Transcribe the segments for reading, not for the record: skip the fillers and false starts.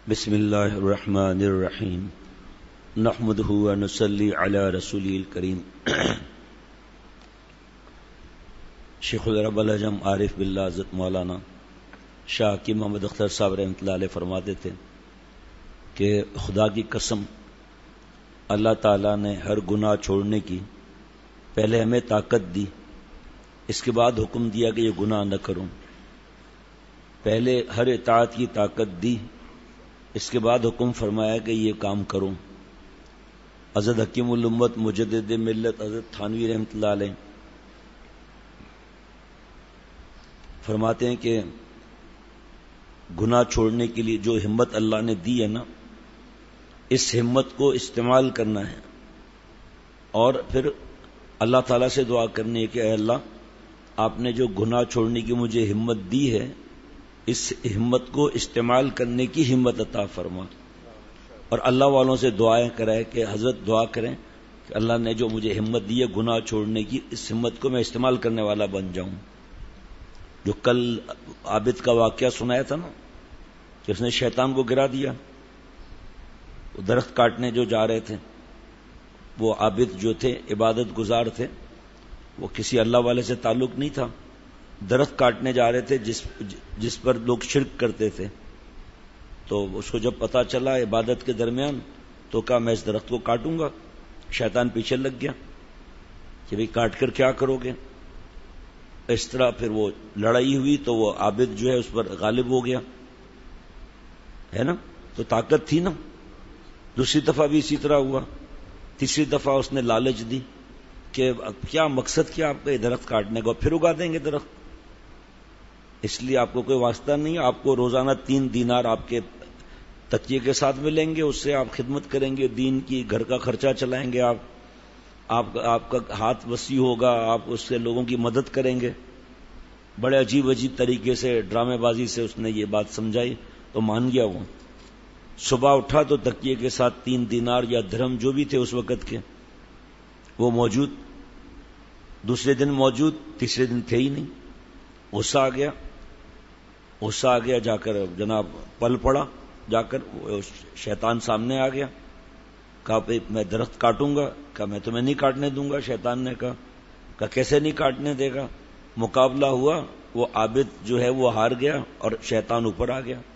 بسم اللہ الرحمن الرحیم نحمده ونصلی علی رسوله الکریم شیخ العرب العجم عارف باللہ حضرت مولانا شاہ حکیم محمد اختر صاحب رحمۃ اللہ علیہ فرماتے تھے کہ خدا کی قسم اللہ تعالیٰ نے ہر گناہ چھوڑنے کی پہلے ہمیں طاقت دی، اس کے بعد حکم دیا کہ یہ گناہ نہ کروں۔ پہلے ہر اطاعت کی طاقت دی، اس کے بعد حکم فرمایا کہ یہ کام کروں۔ حضرت حکیم الامت مجدد ملت حضرت تھانوی رحمۃ اللہ علیہ فرماتے ہیں کہ گناہ چھوڑنے کے لیے جو ہمت اللہ نے دی ہے نا، اس ہمت کو استعمال کرنا ہے اور پھر اللہ تعالیٰ سے دعا کرنی ہے کہ اے اللہ، آپ نے جو گناہ چھوڑنے کی مجھے ہمت دی ہے، اس ہمت کو استعمال کرنے کی ہمت عطا فرما۔ اور اللہ والوں سے دعائیں کرائے کہ حضرت دعا کریں کہ اللہ نے جو مجھے ہمت دی ہے گناہ چھوڑنے کی، اس ہمت کو میں استعمال کرنے والا بن جاؤں۔ جو کل عابد کا واقعہ سنایا تھا نا کہ اس نے شیطان کو گرا دیا، وہ درخت کاٹنے جو جا رہے تھے، وہ عابد جو تھے عبادت گزار تھے، وہ کسی اللہ والے سے تعلق نہیں تھا، درخت کاٹنے جا رہے تھے جس پر لوگ شرک کرتے تھے۔ تو اس کو جب پتا چلا عبادت کے درمیان تو کہا میں اس درخت کو کاٹوں گا۔ شیطان پیچھے لگ گیا کہ بھئی کاٹ کر کیا کرو گے۔ اس طرح پھر وہ لڑائی ہوئی تو وہ عابد جو ہے اس پر غالب ہو گیا، ہے نا، تو طاقت تھی نا۔ دوسری دفعہ بھی اسی طرح ہوا، تیسری دفعہ اس نے لالچ دی کہ کیا مقصد کیا آپ کا یہ درخت کاٹنے کا، پھر اگا دیں گے درخت، اس لیے آپ کو کوئی واسطہ نہیں، آپ کو روزانہ 3 دینار آپ کے تکیے کے ساتھ ملیں گے، اس سے آپ خدمت کریں گے دین کی، گھر کا خرچہ چلائیں گے، آپ کا ہاتھ وسیع ہوگا، آپ اس سے لوگوں کی مدد کریں گے۔ بڑے عجیب طریقے سے ڈرامے بازی سے اس نے یہ بات سمجھائی تو مان گیا وہ۔ صبح اٹھا تو تکیے کے ساتھ 3 دینار یا درہم جو بھی تھے اس وقت کے وہ موجود، دوسرے دن موجود، تیسرے دن تھے ہی نہیں۔ غصہ آ گیا، جا کر جناب پل پڑا، جا کر شیطان سامنے آ گیا، کہا میں درخت کاٹوں گا، کہا میں تمہیں نہیں کاٹنے دوں گا۔ شیطان نے کہا کیسے نہیں کاٹنے دے گا؟ مقابلہ ہوا، وہ عابد جو ہے وہ ہار گیا اور شیطان اوپر آ گیا۔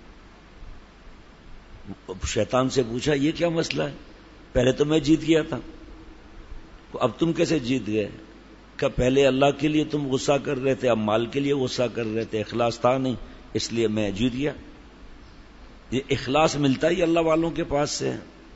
شیطان سے پوچھا یہ کیا مسئلہ ہے؟ پہلے تو میں جیت گیا تھا، اب تم کیسے جیت گئے؟ کہ پہلے اللہ کے لیے تم غصہ کر رہے تھے، اب مال کے لیے غصہ کر رہے تھے، اخلاص تھا نہیں، اس لیے میں جیت گیا۔ یہ اخلاص ملتا ہی اللہ والوں کے پاس سے۔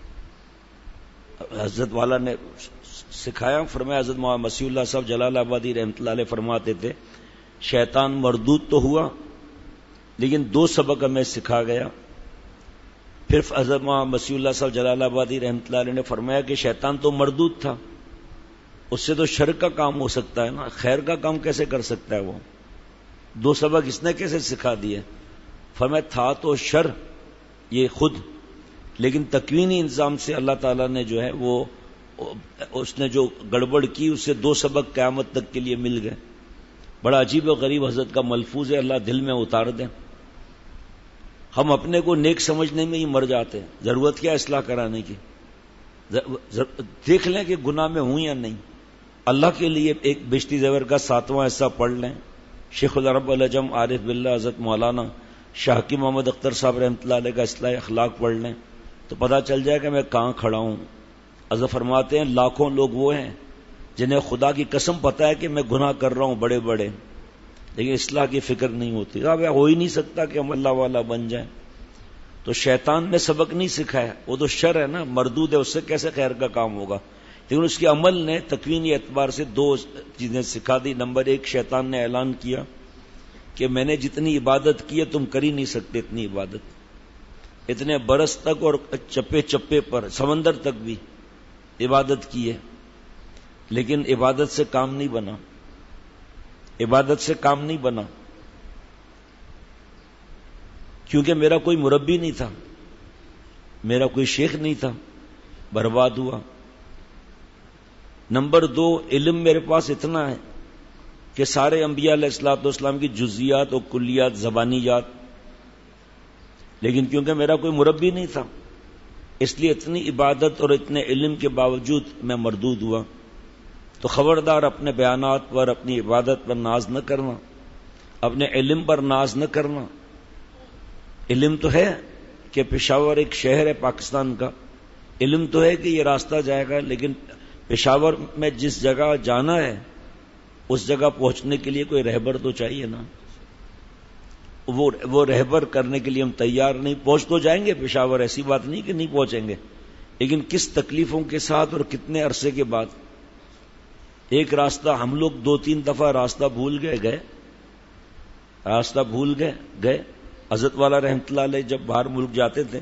حضرت والا نے سکھایا، فرمایا حضرت مولانا مسیح اللہ صاحب جلال آبادی رحمۃ اللہ علیہ فرماتے تھے شیطان مردود تو ہوا لیکن 2 سبق ہمیں سکھا گیا۔ پھر حضرت مولانا مسیح اللہ صاحب جلال آبادی رحمۃ اللہ علیہ نے فرمایا کہ شیطان تو مردود تھا، اس سے تو شر کا کام ہو سکتا ہے نا، خیر کا کام کیسے کر سکتا ہے وہ؟ 2 سبق اس نے کیسے سکھا دیے؟ فرمایا تھا تو شر یہ خود، لیکن تکوینی انظام سے اللہ تعالیٰ نے جو ہے وہ اس نے جو گڑبڑ کی اس سے 2 سبق قیامت تک کے لیے مل گئے۔ بڑا عجیب و غریب حضرت کا ملفوظ ہے، اللہ دل میں اتار دیں۔ ہم اپنے کو نیک سمجھنے میں ہی مر جاتے ہیں، ضرورت کیا اصلاح کرانے کی؟ دیکھ لیں کہ گناہ میں ہوں یا نہیں۔ اللہ کے لیے ایک بشتی زیور کا 7واں حصہ پڑھ لیں، شیخ العرب العجم عارف باللہ حضرت مولانا شاہ حکیم محمد اختر صاحب رحمۃ اللہ علیہ کا اصلاح اخلاق پڑھ لیں تو پتہ چل جائے کہ میں کہاں کھڑا ہوں۔ حضرت فرماتے ہیں لاکھوں لوگ وہ ہیں جنہیں خدا کی قسم پتہ ہے کہ میں گناہ کر رہا ہوں بڑے بڑے، لیکن اصلاح کی فکر نہیں ہوتی۔ اب ہو ہی نہیں سکتا کہ ہم اللہ والا بن جائیں۔ تو شیطان نے سبق نہیں سکھایا، وہ تو شر ہے نا، مردود ہے، اس سے کیسے خیر کا کام ہوگا؟ لیکن اس کے عمل نے تکوینی اعتبار سے 2 چیزیں سکھا دی۔ نمبر 1، شیطان نے اعلان کیا کہ میں نے جتنی عبادت کی ہے تم کر ہی نہیں سکتے اتنی عبادت، اتنے برس تک اور چپے چپے پر سمندر تک بھی عبادت کی ہے، لیکن عبادت سے کام نہیں بنا، عبادت سے کام نہیں بنا، کیونکہ میرا کوئی مربی نہیں تھا، میرا کوئی شیخ نہیں تھا، برباد ہوا۔ نمبر 2، علم میرے پاس اتنا ہے کہ سارے انبیاء علیہ الصلوۃ والسلام کی جزیات اور کلیات، زبانیات لیکن کیونکہ میرا کوئی مربی نہیں تھا، اس لیے اتنی عبادت اور اتنے علم کے باوجود میں مردود ہوا. تو خبردار اپنے بیانات پر، اپنی عبادت پر ناز نہ کرنا، اپنے علم پر ناز نہ کرنا. علم تو ہے کہ پشاور ایک شہر ہے پاکستان کا، علم تو ہے کہ یہ راستہ جائے گا، لیکن پشاور میں جس جگہ جانا ہے اس جگہ پہنچنے کے لیے کوئی رہبر تو چاہیے نا. وہ رہبر کرنے کے لیے ہم تیار نہیں. پہنچ تو جائیں گے پشاور، ایسی بات نہیں کہ نہیں پہنچیں گے، لیکن کس تکلیفوں کے ساتھ اور کتنے عرصے کے بعد. ایک راستہ ہم لوگ 2-3 دفعہ راستہ بھول گئے. حضرت والا رحمت اللہ علیہ جب باہر ملک جاتے تھے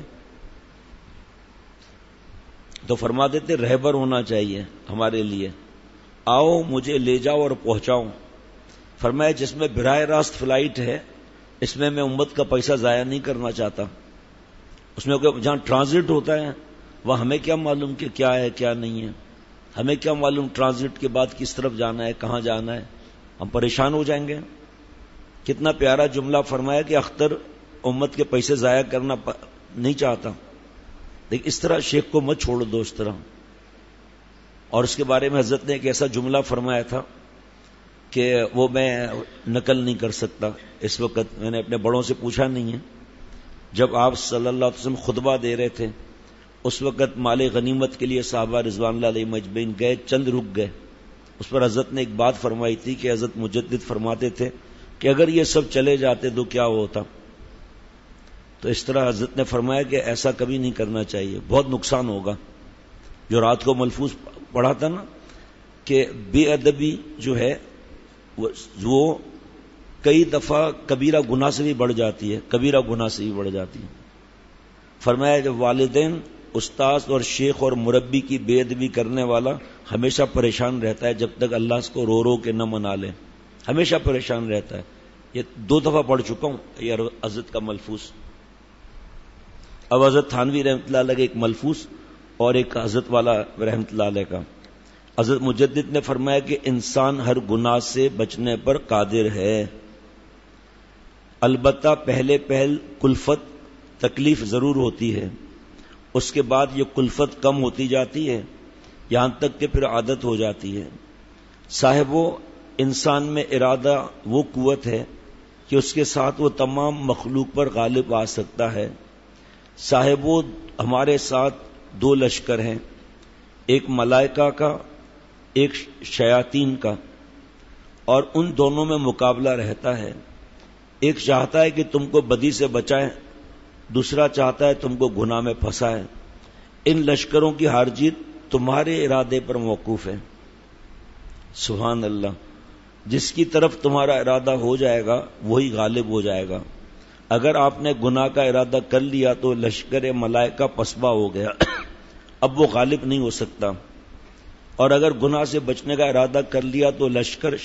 تو فرماتے تھے رہبر ہونا چاہیے ہمارے لیے، آؤ مجھے لے جاؤ اور پہنچاؤ. فرمایا جس میں براہ راست فلائٹ ہے اس میں امت کا پیسہ ضائع نہیں کرنا چاہتا. اس میں جہاں ٹرانزٹ ہوتا ہے وہ ہمیں کیا معلوم کہ کیا ہے کیا نہیں ہے، ہمیں کیا معلوم ٹرانزٹ کے بعد کس طرف جانا ہے، کہاں جانا ہے. ہم پریشان ہو جائیں گے. کتنا پیارا جملہ فرمایا کہ اختر امت کے پیسے ضائع کرنا نہیں چاہتا، لیکن اس طرح شیخ کو مت چھوڑ دو اس طرح. اور اس کے بارے میں حضرت نے ایک ایسا جملہ فرمایا تھا کہ وہ میں نقل نہیں کر سکتا اس وقت. میں نے اپنے بڑوں سے پوچھا نہیں ہے. جب آپ صلی اللہ علیہ وسلم خطبہ دے رہے تھے اس وقت مال غنیمت کے لیے صحابہ رضوان اللہ علیہ مجمعین گئے، چند رک گئے. اس پر حضرت نے ایک بات فرمائی تھی کہ حضرت مجدد فرماتے تھے کہ اگر یہ سب چلے جاتے تو کیا ہوتا. تو اس طرح حضرت نے فرمایا کہ ایسا کبھی نہیں کرنا چاہیے، بہت نقصان ہوگا. جو رات کو ملفوظ پڑھا تھا نا کہ بے ادبی جو ہے وہ کئی دفعہ کبیرہ گناہ سے بھی بڑھ جاتی ہے. فرمایا جب والدین، استاذ اور شیخ اور مربی کی بے ادبی کرنے والا ہمیشہ پریشان رہتا ہے جب تک اللہ اس کو رو کے نہ منا لے، ہمیشہ پریشان رہتا ہے. یہ 2 دفعہ پڑھ چکا ہوں یہ حضرت کا ملفوظ. اب حضرت تھانوی رحمۃ اللہ علیہ کا ایک ملفوظ اور ایک حضرت والا رحمۃ اللہ علیہ کا. حضرت مجدد نے فرمایا کہ انسان ہر گناہ سے بچنے پر قادر ہے، البتہ پہلے کلفت تکلیف ضرور ہوتی ہے، اس کے بعد یہ کلفت کم ہوتی جاتی ہے یہاں تک کہ پھر عادت ہو جاتی ہے. صاحبو انسان میں ارادہ وہ قوت ہے کہ اس کے ساتھ وہ تمام مخلوق پر غالب آ سکتا ہے. صاحبو ہمارے ساتھ 2 لشکر ہیں، ایک ملائکہ کا ایک شیاطین کا، اور ان دونوں میں مقابلہ رہتا ہے. ایک چاہتا ہے کہ تم کو بدی سے بچائے، دوسرا چاہتا ہے تم کو گناہ میں پھنسائے. ان لشکروں کی ہار جیت تمہارے ارادے پر موقوف ہے. سبحان اللہ. جس کی طرف تمہارا ارادہ ہو جائے گا وہی غالب ہو جائے گا. اگر آپ نے گناہ کا ارادہ کر لیا تو لشکر ملائکہ پسبا ہو گیا، اب وہ غالب نہیں ہو سکتا. اور اگر گناہ سے بچنے کا ارادہ کر لیا تو لشکر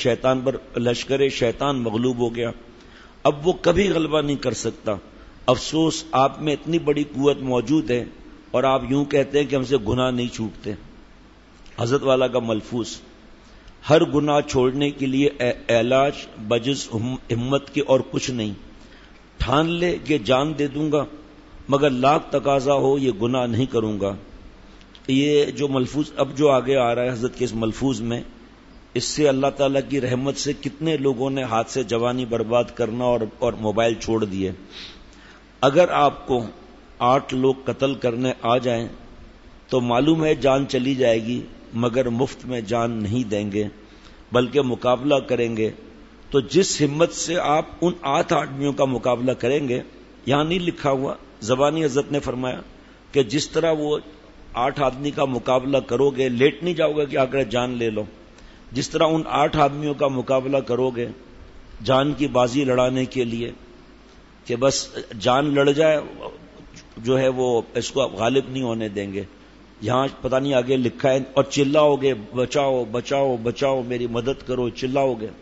شیطان مغلوب ہو گیا، اب وہ کبھی غلبہ نہیں کر سکتا. افسوس آپ میں اتنی بڑی قوت موجود ہے اور آپ یوں کہتے ہیں کہ ہم سے گناہ نہیں چھوٹتے. حضرت والا کا ملفوظ. ہر گناہ چھوڑنے کے لیے علاج بجز ہمت کے اور کچھ نہیں. ٹھان لے کہ جان دے دوں گا مگر لاکھ تقاضا ہو یہ گناہ نہیں کروں گا. یہ جو ملفوظ اب جو آگے آ رہا ہے حضرت کے اس ملفوظ میں، اس سے اللہ تعالیٰ کی رحمت سے کتنے لوگوں نے ہاتھ سے جوانی برباد کرنا اور موبائل چھوڑ دیے. اگر آپ کو 8 لوگ قتل کرنے آ جائیں تو معلوم ہے جان چلی جائے گی، مگر مفت میں جان نہیں دیں گے بلکہ مقابلہ کریں گے. تو جس ہمت سے آپ ان 8 آدمیوں کا مقابلہ کریں گے، یہاں نہیں لکھا ہوا، زبانی حضرت نے فرمایا کہ جس طرح وہ 8 آدمی کا مقابلہ کرو گے، لیٹ نہیں جاؤ گے کہ آگر جان لے لو. جس طرح ان 8 آدمیوں کا مقابلہ کرو گے جان کی بازی لڑانے کے لیے کہ بس جان لڑ جائے، جو ہے وہ اس کو غالب نہیں ہونے دیں گے. یہاں پتہ نہیں آگے لکھا ہے اور چلاؤ گے بچاؤ بچاؤ بچاؤ میری مدد کرو، چلاؤ گے.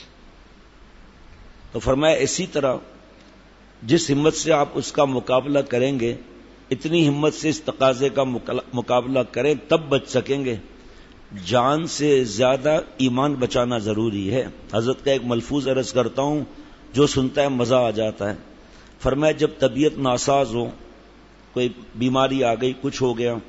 تو فرمایا اسی طرح جس ہمت سے آپ اس کا مقابلہ کریں گے، اتنی ہمت سے اس تقاضے کا مقابلہ کریں تب بچ سکیں گے. جان سے زیادہ ایمان بچانا ضروری ہے. حضرت کا ایک ملفوظ عرض کرتا ہوں جو سنتا ہے مزہ آ جاتا ہے. فرمایا جب طبیعت ناساز ہو، کوئی بیماری آ گئی، کچھ ہو گیا،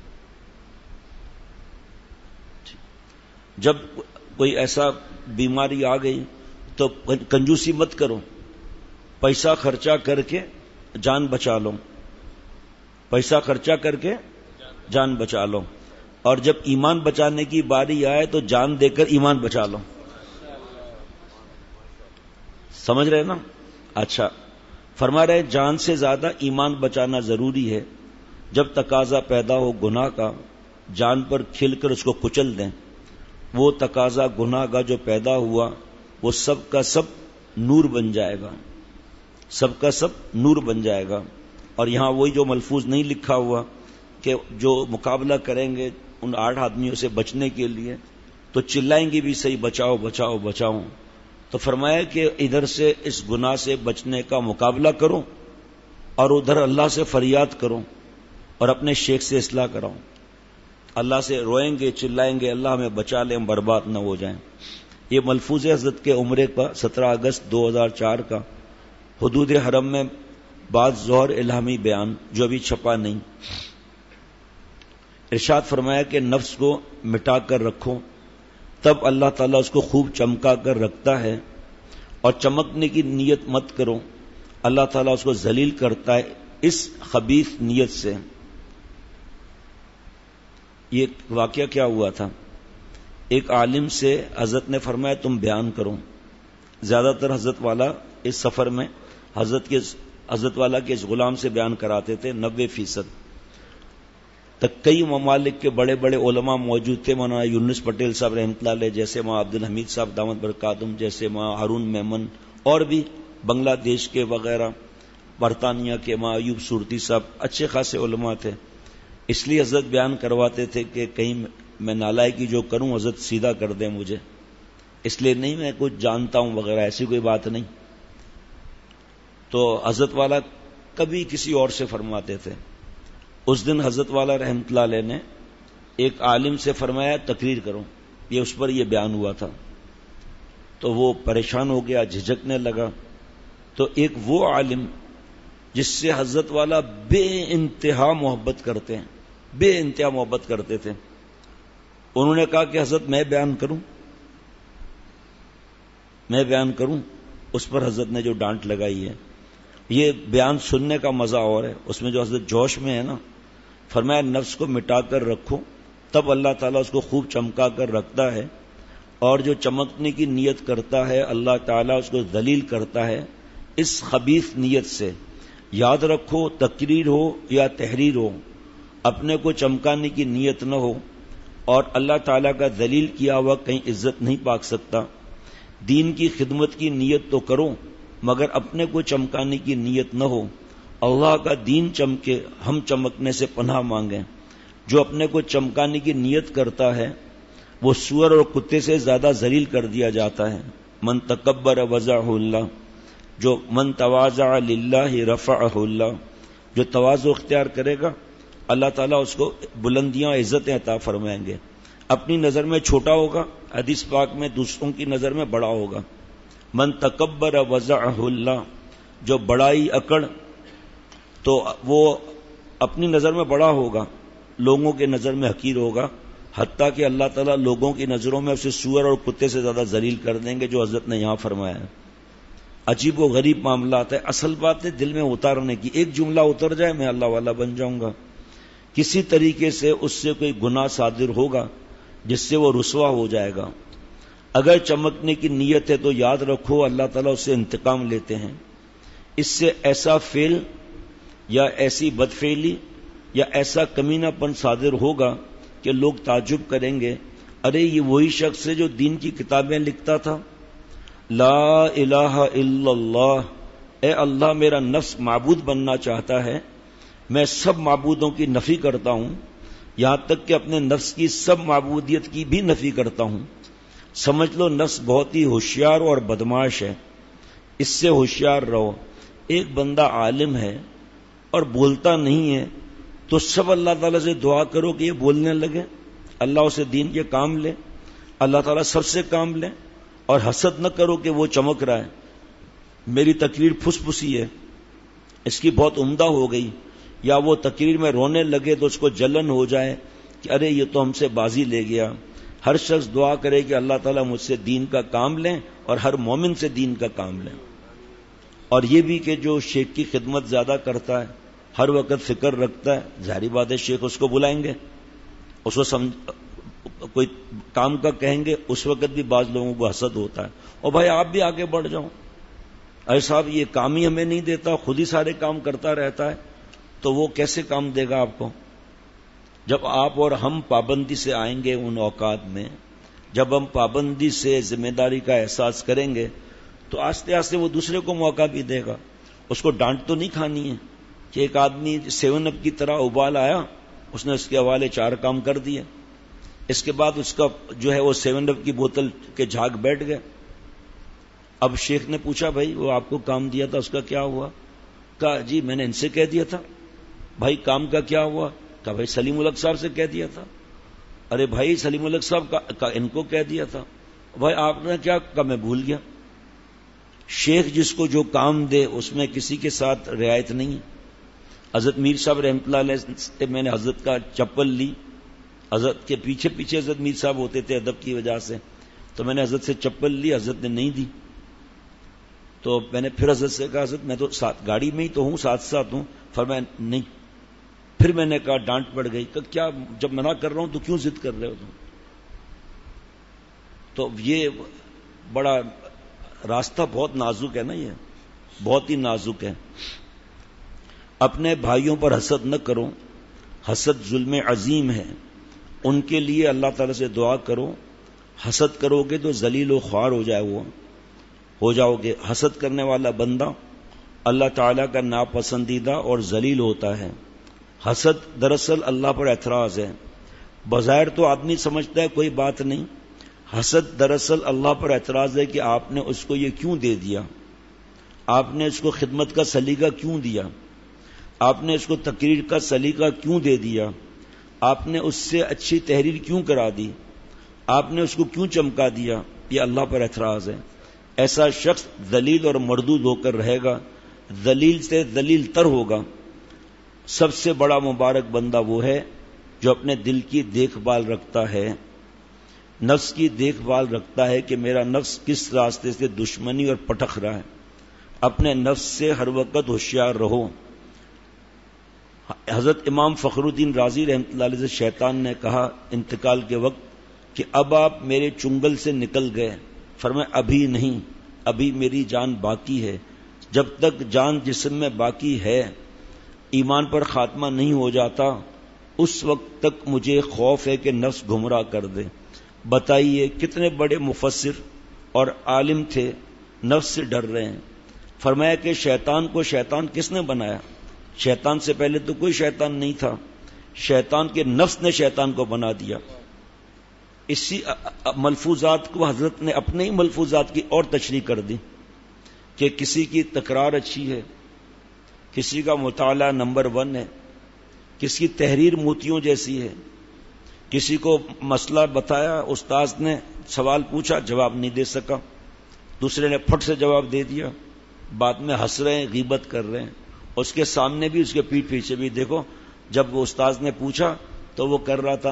جب کوئی ایسا بیماری آ گئی تو کنجوسی مت کرو، پیسہ خرچہ کر کے جان بچا لو، پیسہ خرچہ کر کے جان بچا لو، اور جب ایمان بچانے کی باری آئے تو جان دے کر ایمان بچا لو. سمجھ رہے نا؟ اچھا، فرما رہے جان سے زیادہ ایمان بچانا ضروری ہے. جب تقاضا پیدا ہو گناہ کا، جان پر کھل کر اس کو کچل دیں. وہ تقاضا گناہ کا جو پیدا ہوا وہ سب کا سب نور بن جائے گا، سب کا سب نور بن جائے گا. اور یہاں وہی جو ملفوظ نہیں لکھا ہوا کہ جو مقابلہ کریں گے ان 8 آدمیوں سے بچنے کے لیے تو چلائیں گے بھی صحیح، بچاؤ بچاؤ بچاؤ. تو فرمایا کہ ادھر سے اس گناہ سے بچنے کا مقابلہ کرو اور ادھر اللہ سے فریاد کرو اور اپنے شیخ سے اصلاح کراؤ. اللہ سے روئیں گے، چلائیں گے، اللہ ہمیں بچا لیں، ہم برباد نہ ہو جائیں. یہ ملفوظ حضرت کے عمرے کا 17 اگست 2004 کا حدود حرم میں بعد ظہر الہامی بیان جو ابھی چھپا نہیں. ارشاد فرمایا کہ نفس کو مٹا کر رکھو، تب اللہ تعالیٰ اس کو خوب چمکا کر رکھتا ہے، اور چمکنے کی نیت مت کرو، اللہ تعالیٰ اس کو ذلیل کرتا ہے اس خبیث نیت سے. یہ واقعہ کیا ہوا تھا؟ ایک عالم سے حضرت نے فرمایا تم بیان کرو. زیادہ تر حضرت والا اس سفر میں حضرت والا کے اس غلام سے بیان کراتے تھے 90%. تک کئی ممالک کے بڑے بڑے علماء موجود تھے، مولانا یونس پٹیل صاحب رحمۃ اللہ علیہ جیسے، ماں عبد الحمید صاحب دامت برکاتہم جیسے، ماں ہارون میمن، اور بھی بنگلہ دیش کے وغیرہ، برطانیہ کے ماں ایوب صورتی صاحب، اچھے خاصے علماء تھے. اس لیے حضرت بیان کرواتے تھے کہ کہیں میں نالائکی جو کروں حضرت سیدھا کر دیں مجھے، اس لیے نہیں میں کچھ جانتا ہوں وغیرہ، ایسی کوئی بات نہیں. تو حضرت والا کبھی کسی اور سے فرماتے تھے. اس دن حضرت والا رحمت اللہ علیہ نے ایک عالم سے فرمایا تقریر کرو، یہ اس پر یہ بیان ہوا تھا. تو وہ پریشان ہو گیا، جھجکنے لگا. تو ایک وہ عالم جس سے حضرت والا بے انتہا محبت کرتے ہیں، بے انتہا محبت کرتے تھے، انہوں نے کہا کہ حضرت میں بیان کروں، میں بیان کروں. اس پر حضرت نے جو ڈانٹ لگائی ہے، یہ بیان سننے کا مزہ اور ہے، اس میں جو حضرت جوش میں ہے نا. فرمایا نفس کو مٹا کر رکھو، تب اللہ تعالیٰ اس کو خوب چمکا کر رکھتا ہے، اور جو چمکنے کی نیت کرتا ہے اللہ تعالیٰ اس کو ذلیل کرتا ہے اس خبیث نیت سے. یاد رکھو تقریر ہو یا تحریر ہو، اپنے کو چمکانے کی نیت نہ ہو، اور اللہ تعالیٰ کا ذلیل کیا ہوا کہیں عزت نہیں پا سکتا. دین کی خدمت کی نیت تو کرو مگر اپنے کو چمکانے کی نیت نہ ہو. اللہ کا دین چمکے، ہم چمکنے سے پناہ مانگیں. جو اپنے کو چمکانے کی نیت کرتا ہے وہ سور اور کتے سے زیادہ ذلیل کر دیا جاتا ہے. من تکبر وضعہ اللہ، جو من تواضع للہ رفعہ اللہ، جو تواضع اختیار کرے گا اللہ تعالیٰ اس کو بلندیاں عزتیں عطا فرمائیں گے. اپنی نظر میں چھوٹا ہوگا، حدیث پاک میں دوسروں کی نظر میں بڑا ہوگا. من تکبر وضعہ اللہ، جو بڑائی اکڑ تو وہ اپنی نظر میں بڑا ہوگا، لوگوں کے نظر میں حقیر ہوگا، حتیٰ کہ اللہ تعالیٰ لوگوں کی نظروں میں اسے سور اور کتے سے زیادہ ذلیل کر دیں گے، جو حضرت نے یہاں فرمایا ہے. عجیب و غریب معاملات ہے. اصل بات ہے دل میں اتارنے کی. ایک جملہ اتر جائے میں اللہ والا بن جاؤں گا. کسی طریقے سے اس سے کوئی گناہ صادر ہوگا جس سے وہ رسوا ہو جائے گا. اگر چمکنے کی نیت ہے تو یاد رکھو اللہ تعالیٰ اس سے انتقام لیتے ہیں. اس سے ایسا فعل یا ایسی بدفعلی یا ایسا کمینہ پن صادر ہوگا کہ لوگ تعجب کریں گے، ارے یہ وہی شخص ہے جو دین کی کتابیں لکھتا تھا. لا الہ الا اللہ، اے اللہ میرا نفس معبود بننا چاہتا ہے، میں سب معبودوں کی نفی کرتا ہوں، یہاں تک کہ اپنے نفس کی سب معبودیت کی بھی نفی کرتا ہوں. سمجھ لو نفس بہت ہی ہوشیار اور بدماش ہے، اس سے ہوشیار رہو. ایک بندہ عالم ہے اور بولتا نہیں ہے تو سب اللہ تعالیٰ سے دعا کرو کہ یہ بولنے لگے، اللہ اسے دین کے کام لے، اللہ تعالیٰ سب سے کام لے. اور حسد نہ کرو کہ وہ چمک رہا ہے، میری تقریر پھس پھسی ہے، اس کی بہت عمدہ ہو گئی، یا وہ تقریر میں رونے لگے تو اس کو جلن ہو جائے کہ ارے یہ تو ہم سے بازی لے گیا. ہر شخص دعا کرے کہ اللہ تعالیٰ مجھ سے دین کا کام لیں اور ہر مومن سے دین کا کام لیں. اور یہ بھی کہ جو شیخ کی خدمت زیادہ کرتا ہے، ہر وقت فکر رکھتا ہے، ظاہری بات ہے شیخ اس کو بلائیں گے، اس کو کوئی کام کا کہیں گے، اس وقت بھی بعض لوگوں کو حسد ہوتا ہے، اور بھائی آپ بھی آگے بڑھ جاؤ، ارے صاحب یہ کام ہی ہمیں نہیں دیتا، خود ہی سارے کام کرتا رہتا ہے، تو وہ کیسے کام دے گا آپ کو؟ جب آپ اور ہم پابندی سے آئیں گے ان اوقات میں، جب ہم پابندی سے ذمہ داری کا احساس کریں گے تو آہستہ آہستہ وہ دوسرے کو موقع بھی دے گا. اس کو ڈانٹ تو نہیں کھانی ہے کہ ایک آدمی 7 اپ کی طرح ابال آیا، اس نے اس کے حوالے 4 کام کر دیے، اس کے بعد اس کا جو ہے وہ 7 اپ کی بوتل کے جھاگ بیٹھ گئے. اب شیخ نے پوچھا بھائی وہ آپ کو کام دیا تھا اس کا کیا ہوا؟ کہا جی میں نے ان سے کہہ دیا تھا. بھائی کام کا کیا ہوا؟ کہا بھائی سلیم الحق صاحب سے کہہ دیا تھا. ارے بھائی سلیم الحق صاحب کا ان کو کہہ دیا تھا. بھائی آپ نے کیا کہا؟ میں بھول گیا. شیخ جس کو جو کام دے اس میں کسی کے ساتھ رعایت نہیں. حضرت میر صاحب رحمۃ اللہ علیہ سے میں نے حضرت کا چپل لی، حضرت کے پیچھے پیچھے حضرت میر صاحب ہوتے تھے ادب کی وجہ سے، تو میں نے حضرت سے چپل لی، حضرت نے نہیں دی. تو میں نے پھر حضرت سے کہا حضرت میں تو گاڑی میں ہی تو ہوں، ساتھ ساتھ ہوں. فرمایا نہیں. پھر میں نے کہا ڈانٹ پڑ گئی کہ کیا جب منع کر رہا ہوں تو کیوں ضد کر رہے ہو تم؟ تو یہ بڑا راستہ بہت نازک ہے نا، یہ بہت ہی نازک ہے. اپنے بھائیوں پر حسد نہ کرو، حسد ظلم عظیم ہے. ان کے لیے اللہ تعالی سے دعا کرو. حسد کرو گے تو ذلیل و خوار ہو جاؤ گے. حسد کرنے والا بندہ اللہ تعالیٰ کا ناپسندیدہ اور ذلیل ہوتا ہے. حسد دراصل اللہ پر اعتراض ہے. بظاہر تو آدمی سمجھتا ہے کوئی بات نہیں، حسد دراصل اللہ پر اعتراض ہے کہ آپ نے اس کو یہ کیوں دے دیا، آپ نے اس کو خدمت کا سلیقہ کیوں دیا، آپ نے اس کو تقریر کا سلیقہ کیوں دے دیا، آپ نے اس سے اچھی تحریر کیوں کرا دی، آپ نے اس کو کیوں چمکا دیا. یہ اللہ پر اعتراض ہے. ایسا شخص ذلیل اور مردود ہو کر رہے گا، ذلیل سے ذلیل تر ہوگا. سب سے بڑا مبارک بندہ وہ ہے جو اپنے دل کی دیکھ بھال رکھتا ہے، نفس کی دیکھ بھال رکھتا ہے کہ میرا نفس کس راستے سے دشمنی اور پٹخ رہا ہے. اپنے نفس سے ہر وقت ہوشیار رہو. حضرت امام فخر الدین رازی رحمۃ اللہ علیہ سے شیطان نے کہا انتقال کے وقت کہ اب آپ میرے چنگل سے نکل گئے. فرمایا ابھی نہیں، ابھی میری جان باقی ہے. جب تک جان جسم میں باقی ہے، ایمان پر خاتمہ نہیں ہو جاتا، اس وقت تک مجھے خوف ہے کہ نفس گمراہ کر دے. بتائیے کتنے بڑے مفسر اور عالم تھے، نفس سے ڈر رہے ہیں. فرمایا کہ شیطان کو شیطان کس نے بنایا؟ شیطان سے پہلے تو کوئی شیطان نہیں تھا، شیطان کے نفس نے شیطان کو بنا دیا. اسی ملفوظات کو حضرت نے اپنے ہی ملفوظات کی اور تشریح کر دی کہ کسی کی تکرار اچھی ہے، کسی کا مطالعہ نمبر 1 ہے، کسی کی تحریر موتیوں جیسی ہے. کسی کو مسئلہ بتایا، استاذ نے سوال پوچھا، جواب نہیں دے سکا، دوسرے نے پھٹ سے جواب دے دیا، بعد میں ہنس رہے ہیں، غیبت کر رہے ہیں. اس کے سامنے بھی، اس کے پیٹھ پیچھے بھی دیکھو، جب وہ استاذ نے پوچھا تو وہ کر رہا تھا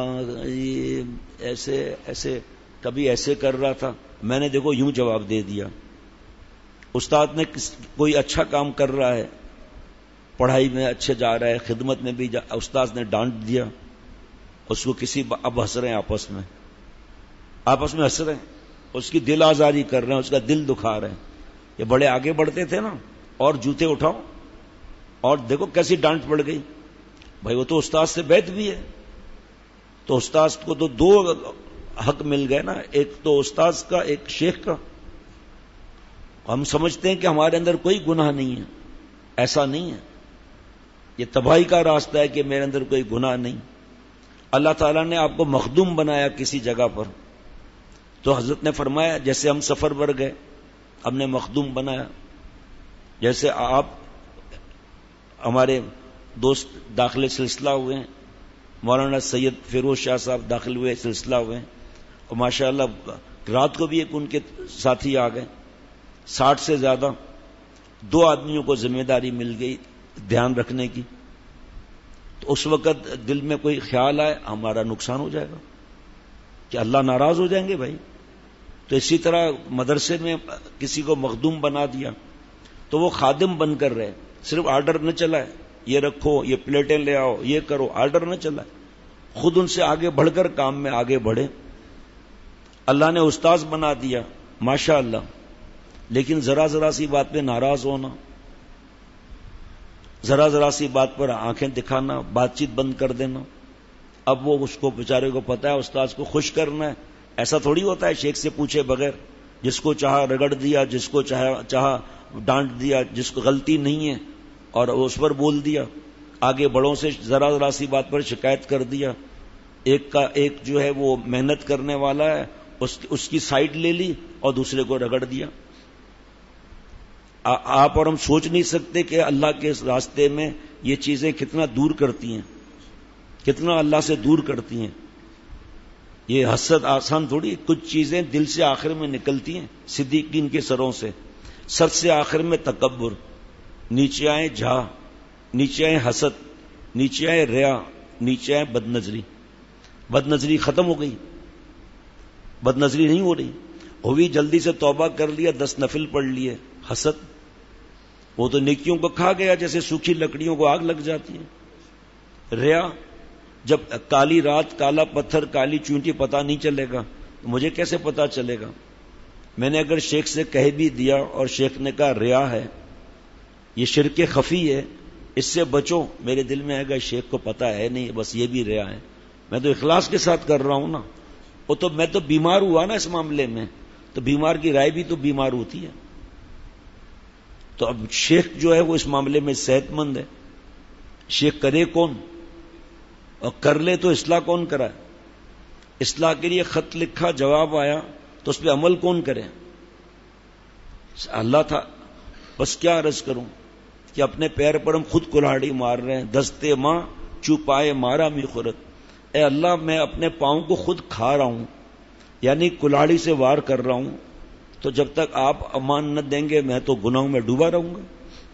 ایسے ایسے، کبھی ایسے کر رہا تھا، میں نے دیکھو یوں جواب دے دیا. استاد نے کوئی اچھا کام کر رہا ہے، پڑھائی میں اچھے جا رہا ہے، خدمت میں بھی استاد نے ڈانٹ دیا اس کو. اب ہنس رہے ہیں، آپس میں ہنس رہے ہیں، اس کی دل آزاری کر رہے ہیں، اس کا دل دکھا رہے ہیں. یہ بڑے آگے بڑھتے تھے نا، اور جوتے اٹھاؤ، اور دیکھو کیسی ڈانٹ پڑ گئی. بھائی وہ تو استاد سے بیعت بھی ہے، تو استاد کو تو 2 حق مل گئے نا، ایک تو استاد کا، ایک شیخ کا. ہم سمجھتے ہیں کہ ہمارے اندر کوئی گناہ نہیں ہے، ایسا نہیں ہے. یہ تباہی کا راستہ ہے کہ میرے اندر کوئی گناہ نہیں. اللہ تعالیٰ نے آپ کو مخدوم بنایا کسی جگہ پر، تو حضرت نے فرمایا جیسے ہم سفر پر گئے، ہم نے مخدوم بنایا. جیسے آپ ہمارے دوست داخل سلسلہ ہوئے ہیں، مولانا سید فیروز شاہ صاحب داخل ہوئے، سلسلہ ہوئے، اور ماشاءاللہ رات کو بھی ایک ان کے ساتھی آ گئے، 60 سے زیادہ. 2 آدمیوں کو ذمہ داری مل گئی دھیان رکھنے کی، تو اس وقت دل میں کوئی خیال آئے ہمارا نقصان ہو جائے گا کہ اللہ ناراض ہو جائیں گے بھائی. تو اسی طرح مدرسے میں کسی کو مخدوم بنا دیا تو وہ خادم بن کر رہے، صرف آرڈر نہ چلائے، یہ رکھو، یہ پلیٹیں لے آؤ، یہ کرو، آرڈر نہ چلائے، خود ان سے آگے بڑھ کر کام میں آگے بڑھے. اللہ نے استاذ بنا دیا ماشاء اللہ، لیکن ذرا ذرا سی بات پہ ناراض ہونا، ذرا ذرا سی بات پر آنکھیں دکھانا، بات چیت بند کر دینا. اب وہ اس کو بیچارے کو پتا ہے استاذ کو خوش کرنا ہے. ایسا تھوڑی ہوتا ہے شیخ سے پوچھے بغیر، جس کو چاہا رگڑ دیا، جس کو چاہا ڈانٹ دیا، جس کو غلطی نہیں ہے اور اس پر بول دیا. آگے بڑوں سے ذرا ذرا سی بات پر شکایت کر دیا. ایک جو ہے وہ محنت کرنے والا ہے، اس کی سائڈ لے لی اور دوسرے کو رگڑ دیا. آپ اور ہم سوچ نہیں سکتے کہ اللہ کے راستے میں یہ چیزیں کتنا دور کرتی ہیں، کتنا اللہ سے دور کرتی ہیں. یہ حسد آسان تھوڑی، کچھ چیزیں دل سے آخر میں نکلتی ہیں صدیقین کے سروں سے. سر سے آخر میں تکبر، نیچے آئے جھا، نیچے آئے حسد، نیچے آئے ریا، نیچے آئے بد نظری. بد نظری ختم ہو گئی، بد نظری نہیں ہو رہی، ہوئی جلدی سے توبہ کر لیا، 10 نفل پڑھ لیے. حسد وہ تو نیکیوں کو کھا گیا جیسے سوکھی لکڑیوں کو آگ لگ جاتی ہے. ریا، جب کالی رات، کالا پتھر، کالی چونٹی پتہ نہیں چلے گا تو مجھے کیسے پتہ چلے گا؟ میں نے اگر شیخ سے کہہ بھی دیا اور شیخ نے کہا ریا ہے، یہ شرک خفی ہے، اس سے بچو، میرے دل میں آئے گا شیخ کو پتہ ہے نہیں، بس یہ بھی ریا ہے. میں تو اخلاص کے ساتھ کر رہا ہوں نا. وہ تو میں تو بیمار ہوا نا اس معاملے میں، تو بیمار کی رائے بھی تو بیمار ہوتی ہے. تو اب شیخ جو ہے وہ اس معاملے میں صحت مند ہے. شیخ کرے کون اور کر لے تو اصلاح کون کرائے؟ اصلاح کے لیے خط لکھا، جواب آیا تو اس پہ عمل کون کرے؟ اللہ تھا. بس کیا عرض کروں کہ اپنے پیر پر ہم خود کلاڑی مار رہے ہیں. دستے ماں چوپائے مارا می خورت. اے اللہ میں اپنے پاؤں کو خود کھا رہا ہوں، یعنی کلاڑی سے وار کر رہا ہوں. تو جب تک آپ امان نہ دیں گے میں تو گناہوں میں ڈوبا رہوں گا.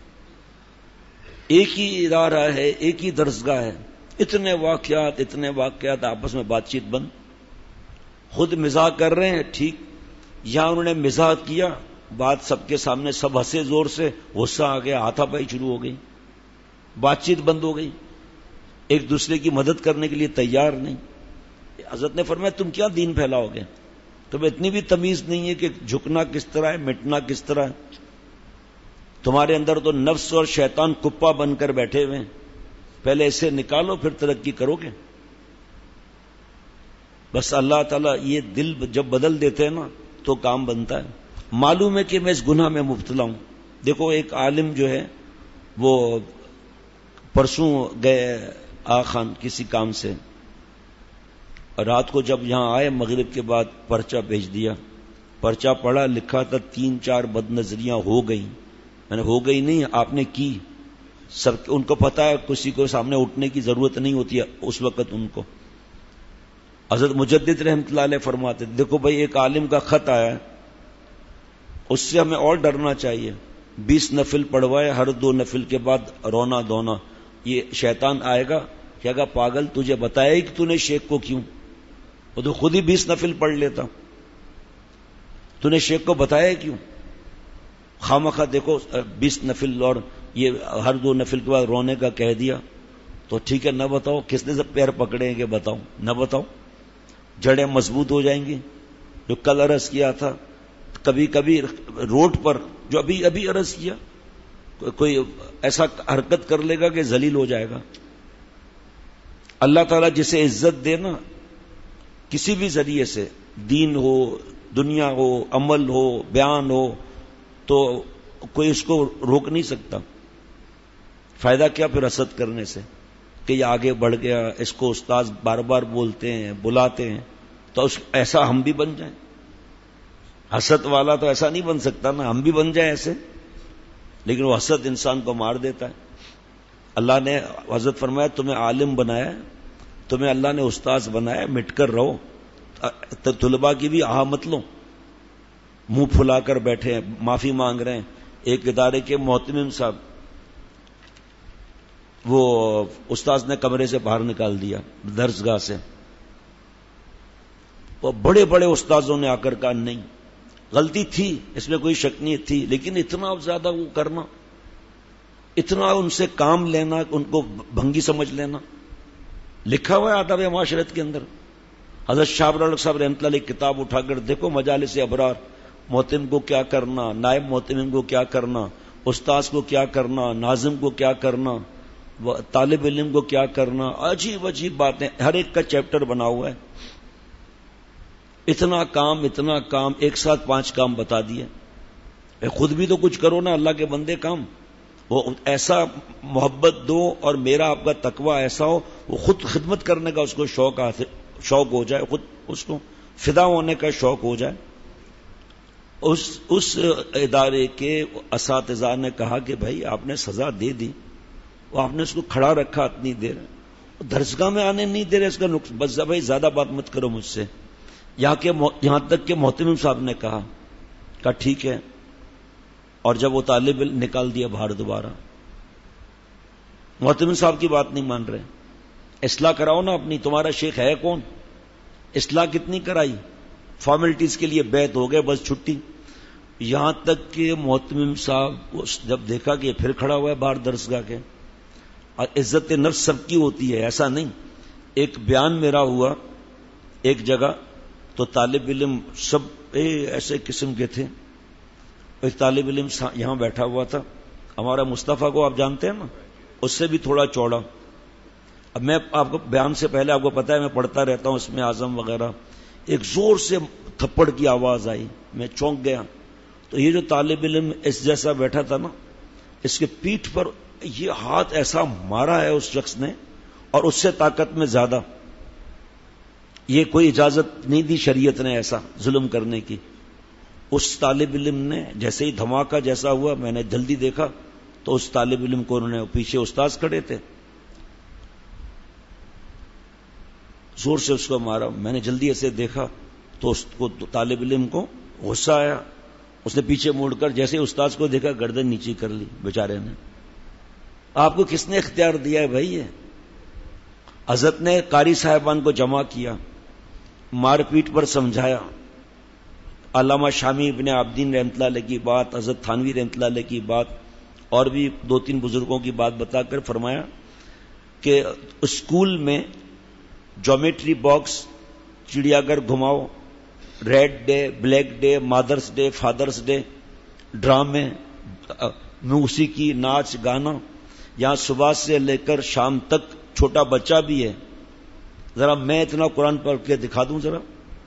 ایک ہی ادارہ ہے، ایک ہی درسگاہ ہے، اتنے واقعات آپس میں بات چیت بند. خود مزاح کر رہے ہیں ٹھیک، یہاں انہوں نے مزاح کیا، بات سب کے سامنے، سب ہنسے زور سے، غصہ آ گیا، ہاتھا پائی شروع ہو گئی، بات چیت بند ہو گئی، ایک دوسرے کی مدد کرنے کے لیے تیار نہیں. حضرت نے فرمایا تم کیا دین پھیلاؤ گے؟ تمہیں اتنی بھی تمیز نہیں ہے کہ جھکنا کس طرح ہے، مٹنا کس طرح ہے. تمہارے اندر تو نفس اور شیطان کپا بن کر بیٹھے ہوئے ہیں، پہلے اسے نکالو پھر ترقی کرو گے. بس اللہ تعالیٰ یہ دل جب بدل دیتے ہیں نا تو کام بنتا ہے. معلوم ہے کہ میں اس گناہ میں مبتلا ہوں. دیکھو ایک عالم جو ہے وہ پرسوں گئے آخان کسی کام سے، رات کو جب یہاں آئے مغرب کے بعد پرچہ بھیج دیا. پرچہ پڑھا، لکھا تھا 3-4 بد نظریاں ہو گئی. میں نے ہو گئی نہیں، آپ نے کی. سب ان کو پتا ہے کسی کو سامنے اٹھنے کی ضرورت نہیں ہوتی ہے اس وقت ان کو. حضرت مجدد رحمۃ اللہ علیہ فرماتے دیکھو بھائی ایک عالم کا خط آیا ہے، اس سے ہمیں اور ڈرنا چاہیے. 20 نفل پڑھوائے، ہر 2 نفل کے بعد رونا دھونا. یہ شیطان آئے گا کہے گا پاگل تجھے بتایا ہی کہ تو نے شیخ کو کیوں؟ وہ تو خود ہی 20 نفل پڑھ لیتا، تو نے شیخ کو بتایا کیوں؟ خامخواہ دیکھو 20 نفل اور یہ ہر 2 نفل کے بعد رونے کا کہہ دیا. تو ٹھیک ہے نہ بتاؤ، کس نے سب پیر پکڑیں گے بتاؤ، نہ بتاؤ، جڑیں مضبوط ہو جائیں گی. جو کل عرض کیا تھا، کبھی کبھی روڈ پر جو ابھی عرض کیا، کوئی ایسا حرکت کر لے گا کہ ذلیل ہو جائے گا. اللہ تعالیٰ جسے عزت دے نا کسی بھی ذریعے سے، دین ہو، دنیا ہو، عمل ہو، بیان ہو، تو کوئی اس کو روک نہیں سکتا. فائدہ کیا پھر حسد کرنے سے کہ یہ آگے بڑھ گیا، اس کو استاذ بار بار بولتے ہیں، بلاتے ہیں، تو ایسا ہم بھی بن جائیں. حسد والا تو ایسا نہیں بن سکتا نا، ہم بھی بن جائیں ایسے. لیکن وہ حسد انسان کو مار دیتا ہے. اللہ نے حضرت فرمایا تمہیں عالم بنایا، تمہیں اللہ نے استاذ بنایا، مٹ کر رہو. طلباء کی بھی مت لو، منہ پھلا کر بیٹھے ہیں، معافی مانگ رہے ہیں ایک ادارے کے محتمم صاحب، وہ استاذ نے کمرے سے باہر نکال دیا درسگاہ سے. وہ بڑے بڑے استاذوں نے آ کر کہا نہیں، غلطی تھی، اس میں کوئی شک نہیں تھی، لیکن اتنا زیادہ وہ کرنا، اتنا ان سے کام لینا، ان کو بھنگی سمجھ لینا. لکھا ہوا ہے آداب معاشرت کے اندر. حضرت شاہ ابرار صاحب رحمۃ اللہ علیہ کتاب اٹھا کر دیکھو، مجالس ابرار، محتم کو کیا کرنا، نائب محتمم کو کیا کرنا، استاذ کو کیا کرنا، ناظم کو کیا کرنا، طالب علم کو کیا کرنا، عجیب عجیب باتیں، ہر ایک کا چیپٹر بنا ہوا ہے. اتنا کام ایک ساتھ 5 کام بتا دیے. خود بھی تو کچھ کرو نا اللہ کے بندے کام. وہ ایسا محبت دو اور میرا آپ کا تقوی ایسا ہو، وہ خود خدمت کرنے کا اس کو شوق ہو جائے، خود اس کو فدا ہونے کا شوق ہو جائے. اس ادارے کے اساتذہ نے کہا کہ بھائی آپ نے سزا دے دی، وہ آپ نے اس کو کھڑا رکھا اتنی دیر، درسگاہ میں آنے نہیں دے رہے، اس کا نقصان، بس بھائی زیادہ بات مت کرو مجھ سے. یہاں تک کہ محتمم صاحب نے کہا ٹھیک ہے، اور جب وہ طالب علم نکال دیا باہر دوبارہ. محتمم صاحب کی بات نہیں مان رہے. اصلاح کراؤ نا اپنی، تمہارا شیخ ہے کون؟ اصلاح کتنی کرائی، فارمیلٹیز کے لیے بیعت ہو گئے، بس چھٹی. یہاں تک کہ محتمم صاحب جب دیکھا کہ پھر کھڑا ہوا ہے باہر درسگاہ کے، اور عزت نفس سب کی ہوتی ہے، ایسا نہیں. ایک بیان میرا ہوا ایک جگہ، تو طالب علم سب ایسے قسم کے تھے. ایک طالب علم یہاں بیٹھا ہوا تھا، ہمارا مصطفیٰ کو آپ جانتے ہیں نا، اس سے بھی تھوڑا چوڑا. اب میں آپ کو بیان سے پہلے آپ کو پتا ہے میں پڑھتا رہتا ہوں اس میں اعظم وغیرہ. ایک زور سے تھپڑ کی آواز آئی، میں چونک گیا. تو یہ جو طالب علم اس جیسا بیٹھا تھا نا، اس کے پیٹھ پر یہ ہاتھ ایسا مارا ہے اس شخص نے، اور اس سے طاقت میں زیادہ. یہ کوئی اجازت نہیں دی شریعت نے ایسا ظلم کرنے کی. اس طالب علم نے جیسے ہی دھماکہ جیسا ہوا، میں نے جلدی دیکھا تو اس طالب علم کو انہوں نے، پیچھے استاذ کھڑے تھے، زور سے اس کو مارا. میں نے جلدی ایسے دیکھا تو اس کو طالب علم کو غصہ آیا. اس نے پیچھے موڑ کر جیسے استاذ کو دیکھا گردن نیچی کر لی بیچارے نے. آپ کو کس نے اختیار دیا ہے بھائی؟ یہ حضرت نے قاری صاحبان کو جمع کیا، مار پیٹ پر سمجھایا. علامہ شامی ابن عابدین رحمۃ اللہ علیہ کی بات، حضرت تھانوی رحمۃ اللہ علیہ کی بات، اور بھی 2-3 بزرگوں کی بات بتا کر فرمایا کہ اسکول میں جیومیٹری باکس، چڑیا گھر گھماؤ، red day, black day, mothers day, fathers day, ڈرامے، موسیقی، ناچ گانا. یہاں صبح سے لے کر شام تک چھوٹا بچہ بھی ہے. ذرا میں اتنا قرآن پڑھ کے دکھا دوں، ذرا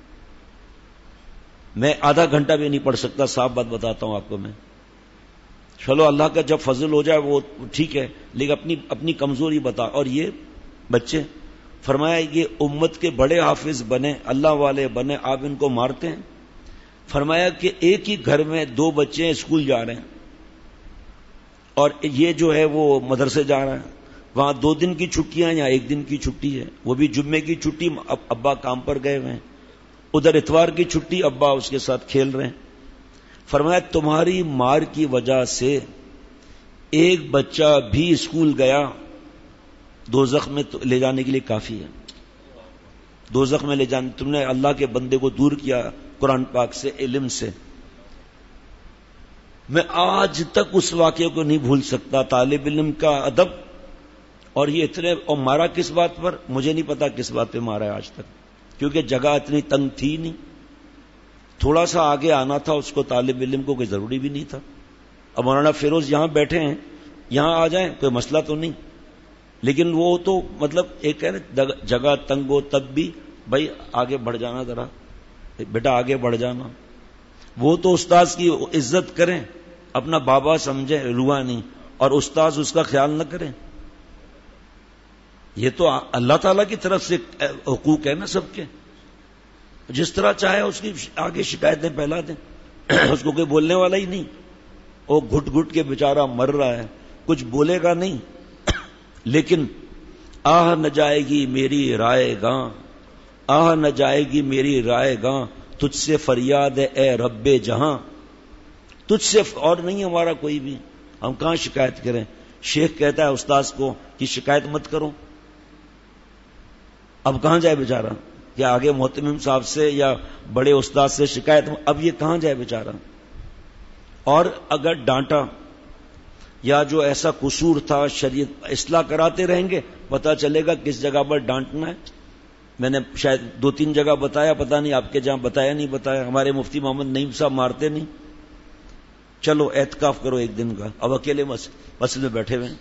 میں آدھا گھنٹہ بھی نہیں پڑھ سکتا، صاف بات بتاتا ہوں آپ کو میں. چلو اللہ کا جب فضل ہو جائے وہ ٹھیک ہے، لیکن اپنی کمزوری بتا. اور یہ بچے، فرمایا یہ امت کے بڑے حافظ بنے، اللہ والے بنے، آپ ان کو مارتے ہیں. فرمایا کہ ایک ہی گھر میں 2 بچے اسکول جا رہے ہیں، اور یہ جو ہے وہ مدرسے جا رہا ہے. وہاں 2 دن کی چھٹیاں یا 1 دن کی چھٹی ہے، وہ بھی جمعے کی چھٹی، ابا کام پر گئے ہوئے ہیں. ادھر اتوار کی چھٹی، ابا اس کے ساتھ کھیل رہے ہیں. فرمایا تمہاری مار کی وجہ سے ایک بچہ بھی اسکول گیا، دوزخ میں لے جانے کے لیے کافی ہے. دوزخ میں لے جانے، تم نے اللہ کے بندے کو دور کیا قرآن پاک سے، علم سے. میں آج تک اس واقعے کو نہیں بھول سکتا. طالب علم کا ادب، اور یہ اتنے، اور مارا کس بات پر مجھے نہیں پتا کس بات پہ مارا ہے آج تک، کیونکہ جگہ اتنی تنگ تھی نہیں. تھوڑا سا آگے آنا تھا اس کو، طالب علم کو کوئی ضروری بھی نہیں تھا. اب مولانا فیروز یہاں بیٹھے ہیں، یہاں آ جائیں کوئی مسئلہ تو نہیں، لیکن وہ تو مطلب ایک ہے نا، جگہ تنگ ہو تب بھی بھائی آگے بڑھ جانا، ذرا بیٹا آگے بڑھ جانا. وہ تو استاذ کی عزت کریں، اپنا بابا سمجھے، روا نہیں، اور استاذ اس کا خیال نہ کریں. یہ تو اللہ تعالیٰ کی طرف سے حقوق ہے نا سب کے. جس طرح چاہے اس کی آگے شکایتیں پھیلا دیں، اس کو کوئی بولنے والا ہی نہیں. وہ گھٹ گھٹ کے بیچارہ مر رہا ہے، کچھ بولے گا نہیں. لیکن آہ نہ جائے گی میری رائے گاں، آہ نہ جائے گی میری رائے گاں، تجھ سے فریاد ہے اے رب جہاں. تجھ سے اور نہیں ہمارا کوئی بھی، ہم کہاں شکایت کریں؟ شیخ کہتا ہے استاذ کو کہ شکایت مت کرو، اب کہاں جائے بیچارہ؟ کہ آگے محتمم صاحب سے یا بڑے استاد سے شکایت، اب یہ کہاں جائے بیچارہ؟ اور اگر ڈانٹا یا جو ایسا قصور تھا شریعت اصلاح کراتے رہیں گے، پتہ چلے گا کس جگہ پر ڈانٹنا ہے. میں نے شاید 2-3 جگہ بتایا، پتہ نہیں آپ کے جہاں بتایا نہیں بتایا. ہمارے مفتی محمد نعیم صاحب مارتے نہیں. چلو اعتکاف کرو ایک دن کا، اب اکیلے مسجد میں بیٹھے ہوئے،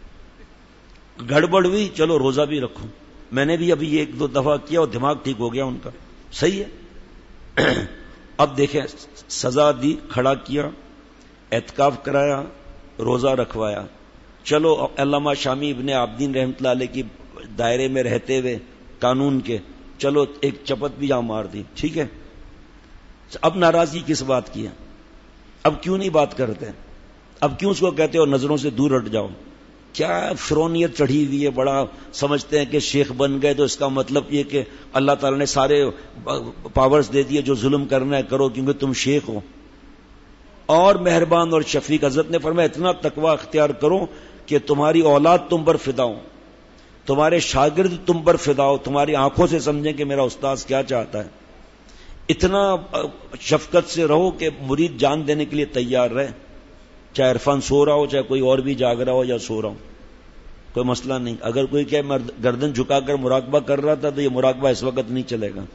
گڑبڑ ہوئی چلو روزہ بھی رکھو. میں نے بھی ابھی 1-2 دفعہ کیا اور دماغ ٹھیک ہو گیا ان کا، صحیح ہے. اب دیکھیں سزا دی، کھڑا کیا، اعتکاف کرایا، روزہ رکھوایا. چلو علامہ شامی ابن عابدین رحمۃ اللہ علیہ کی دائرے میں رہتے ہوئے قانون کے، چلو ایک چپت بھی یہاں مار دی، ٹھیک ہے. اب ناراضگی کس بات کی ہے؟ اب کیوں نہیں بات کرتے؟ اب کیوں اس کو کہتے ہو نظروں سے دور ہٹ جاؤ؟ کیا فرونیت چڑھی ہوئی ہے، بڑا سمجھتے ہیں کہ شیخ بن گئے تو اس کا مطلب یہ کہ اللہ تعالی نے سارے پاورز دے دیے، جو ظلم کرنا ہے کرو کیونکہ تم شیخ ہو. اور مہربان اور شفیق حضرت نے فرمایا اتنا تقوی اختیار کرو کہ تمہاری اولاد تم پر فدا ہو، تمہارے شاگرد تم پر فدا ہو، تمہاری آنکھوں سے سمجھیں کہ میرا استاذ کیا چاہتا ہے. اتنا شفقت سے رہو کہ مرید جان دینے کے لیے تیار رہے، چاہے عرفان سو رہا ہو، چاہے کوئی اور بھی جاگ رہا ہو یا سو رہا ہو، کوئی مسئلہ نہیں. اگر کوئی کہ میں گردن جھکا کر مراقبہ کر رہا تھا تو یہ مراقبہ اس وقت نہیں چلے گا.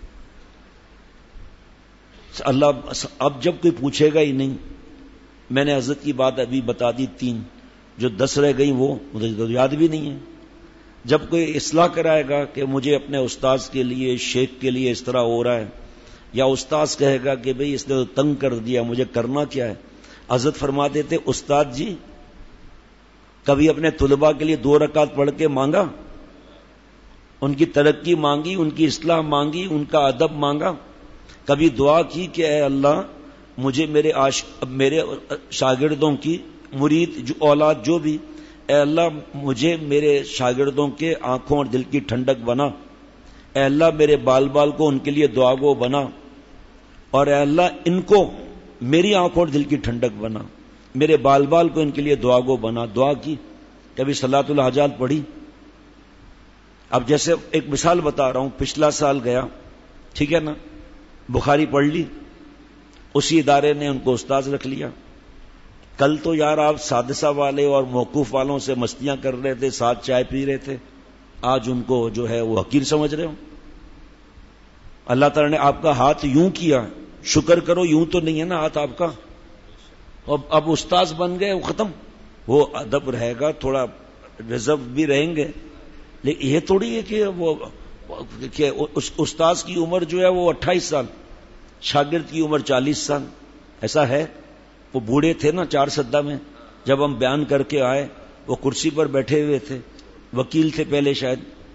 اللہ اب جب کوئی پوچھے گا ہی نہیں. میں نے حضرت کی بات ابھی بتا دی 3، جو 10 رہ گئی وہ مجھے یاد بھی نہیں ہے. جب کوئی اصلاح کرائے گا کہ مجھے اپنے استاذ کے لیے شیخ کے لیے اس طرح ہو رہا ہے، یا استاذ کہے گا کہ بھئی اس نے تو تنگ کر دیا مجھے کرنا کیا ہے، حضرت فرماتے تھے استاد جی کبھی اپنے طلباء کے لیے 2 رکعت پڑھ کے مانگا، ان کی ترقی مانگی، ان کی اصلاح مانگی، ان کا ادب مانگا، کبھی دعا کی کہ اے اللہ مجھے میرے شاگردوں کی مرید جو اولاد جو بھی، اے اللہ مجھے میرے شاگردوں کے آنکھوں اور دل کی ٹھنڈک بنا، اے اللہ میرے بال کو ان کے لیے دعا گو بنا، اور اے اللہ ان کو میری آنکھوں اور دل کی ٹھنڈک بنا، میرے بال کو ان کے لیے دعا گو بنا. دعا کی، کبھی صلاۃ الحاجات پڑھی. اب جیسے ایک مثال بتا رہا ہوں، پچھلا سال گیا، ٹھیک ہے نا، بخاری پڑھ لی، اسی ادارے نے ان کو استاذ رکھ لیا. کل تو یار آپ سادسہ والے اور موقوف والوں سے مستیاں کر رہے تھے، ساتھ چائے پی رہے تھے، آج ان کو جو ہے وہ حقیر سمجھ رہے ہو. اللہ تعالی نے آپ کا ہاتھ یوں کیا، شکر کرو، یوں تو نہیں ہے نا ہاتھ آپ کا. اب استاذ بن گئے، وہ ختم. وہ ادب رہے گا، تھوڑا ریزرو بھی رہیں گے، لیکن یہ تھوڑی ہے کہ اس استاذ کی عمر جو ہے وہ 28 سال، شاگرد کی عمر 40 سال. ایسا ہے؟ وہ بوڑھے تھے نا 4 سدہ میں، جب ہم بیان کر کے آئے وہ کرسی پر بیٹھے ہوئے تھے، وکیل تھے پہلے، شاید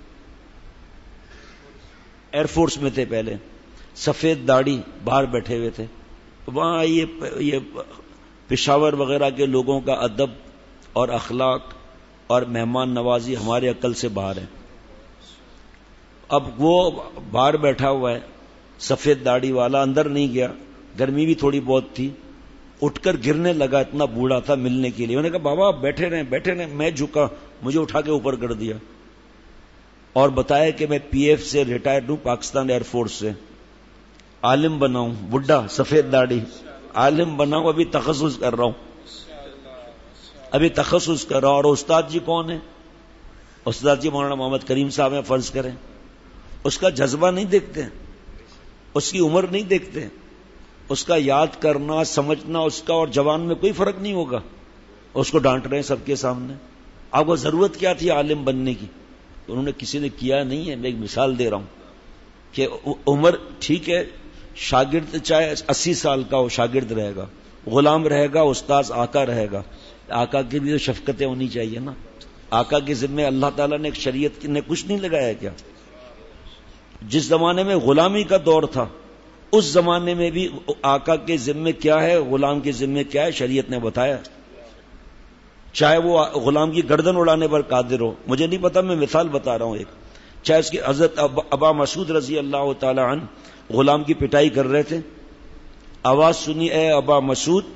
ایئر فورس میں تھے پہلے، سفید داڑھی، باہر بیٹھے ہوئے تھے. وہاں یہ پشاور وغیرہ کے لوگوں کا ادب اور اخلاق اور مہمان نوازی ہمارے عقل سے باہر ہے. اب وہ باہر بیٹھا ہوا ہے سفید داڑھی والا، اندر نہیں گیا، گرمی بھی تھوڑی بہت تھی، اٹھ کر گرنے لگا، اتنا بوڑھا تھا ملنے کے لیے. میں نے کہا بابا آپ بیٹھے رہیں. میں جھکا، مجھے اٹھا کے اوپر کر دیا اور بتایا کہ میں پی ایف سے ریٹائرڈ ہوں، پاکستان ایئر فورس سے، عالم بنا ہوں، بڈھا سفید داڑھی عالم بنا ہوں، ابھی تخصص کر رہا ہوں، اور استاد جی کون ہے؟ استاد جی مولانا محمد کریم صاحب ہیں، فرض کریں. اس کا جذبہ نہیں دیکھتے، اس کی عمر نہیں دیکھتے، اس کا یاد کرنا سمجھنا اس کا اور جوان میں کوئی فرق نہیں ہوگا. اس کو ڈانٹ رہے ہیں سب کے سامنے. آپ کو ضرورت کیا تھی عالم بننے کی؟ انہوں نے کسی نے کیا نہیں ہے. میں ایک مثال دے رہا ہوں کہ عمر ٹھیک ہے، شاگرد چاہے 80 سال کا ہو شاگرد رہے گا، غلام رہے گا، استاذ آقا رہے گا. آقا کی بھی تو شفقتیں ہونی چاہیے نا. آقا کے ذمہ اللہ تعالیٰ نے شریعت نے کچھ نہیں لگایا کیا؟ جس زمانے میں غلامی کا دور تھا اس زمانے میں بھی آقا کے ذمہ کیا ہے، غلام کے ذمہ کیا ہے، شریعت نے بتایا. چاہے وہ غلام کی گردن اڑانے پر قادر ہو، مجھے نہیں پتا، میں مثال بتا رہا ہوں ایک. چاہے اس کی حضرت ابا مسعود رضی اللہ تعالی عنہ غلام کی پٹائی کر رہے تھے، آواز سنی اے ابا مسعود،